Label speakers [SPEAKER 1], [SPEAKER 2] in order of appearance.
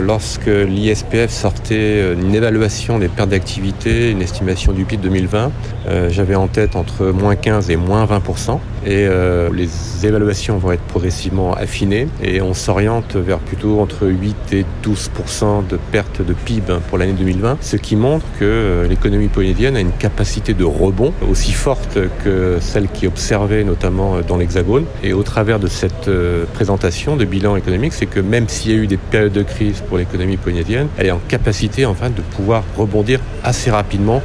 [SPEAKER 1] Lorsque l'ISPF sortait une évaluation des pertes d'activité, une estimation du PIB 2020, j'avais en tête entre moins 15 et moins 20%. Et les évaluations vont être progressivement affinées et on s'oriente vers plutôt entre 8 et 12% de perte de PIB pour l'année 2020, ce qui montre que l'économie polynésienne a une capacité de rebond aussi forte que celle qui est observée notamment dans l'Hexagone. Et au travers de cette présentation de bilan économique, c'est que même s'il y a eu des périodes de crise pour l'économie polynésienne, elle est en capacité enfin de pouvoir rebondir assez rapidement